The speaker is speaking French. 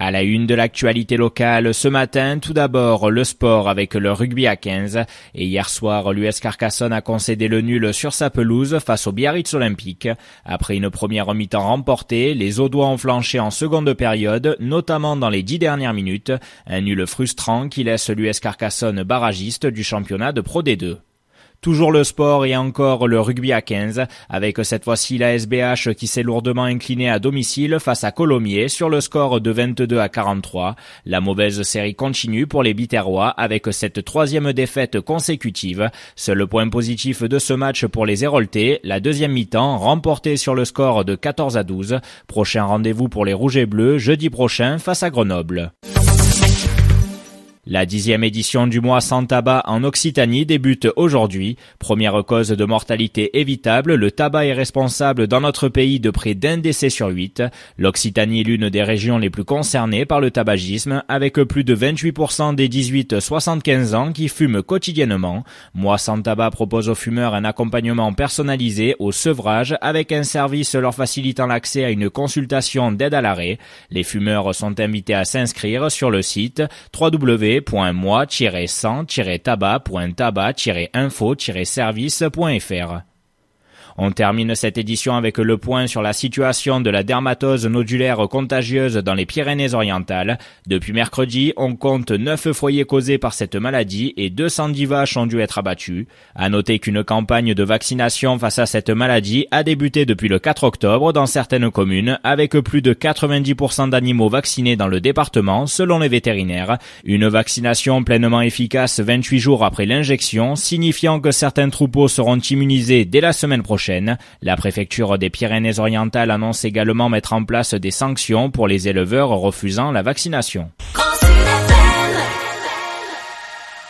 À la une de l'actualité locale, ce matin, tout d'abord, le sport avec le rugby à 15. Et hier soir, l'US Carcassonne a concédé le nul sur sa pelouse face au Biarritz Olympique. Après une première mi-temps remportée, les Audois ont flanché en seconde période, notamment dans les 10 dernières minutes. Un nul frustrant qui laisse l'US Carcassonne barragiste du championnat de Pro D2. Toujours le sport et encore le rugby à 15, avec cette fois-ci la SBH qui s'est lourdement inclinée à domicile face à Colomiers sur le score de 22-43. La mauvaise série continue pour les Biterrois avec cette troisième défaite consécutive. Seul point positif de ce match pour les Héroltais, la deuxième mi-temps remportée sur le score de 14-12. Prochain rendez-vous pour les Rouges et Bleus jeudi prochain face à Grenoble. La 10e édition du mois sans tabac en Occitanie débute aujourd'hui. Première cause de mortalité évitable, le tabac est responsable dans notre pays de près d'un décès sur 8. L'Occitanie est l'une des régions les plus concernées par le tabagisme, avec plus de 28% des 18-75 ans qui fument quotidiennement. Mois sans tabac propose aux fumeurs un accompagnement personnalisé au sevrage avec un service leur facilitant l'accès à une consultation d'aide à l'arrêt. Les fumeurs sont invités à s'inscrire sur le site www.moi-sans-tabac.tabac-info-service.fr. On termine cette édition avec le point sur la situation de la dermatose nodulaire contagieuse dans les Pyrénées-Orientales. Depuis mercredi, on compte 9 foyers causés par cette maladie et 210 vaches ont dû être abattues. À noter qu'une campagne de vaccination face à cette maladie a débuté depuis le 4 octobre dans certaines communes, avec plus de 90% d'animaux vaccinés dans le département, selon les vétérinaires. Une vaccination pleinement efficace 28 jours après l'injection, signifiant que certains troupeaux seront immunisés dès la semaine prochaine. La préfecture des Pyrénées-Orientales annonce également mettre en place des sanctions pour les éleveurs refusant la vaccination.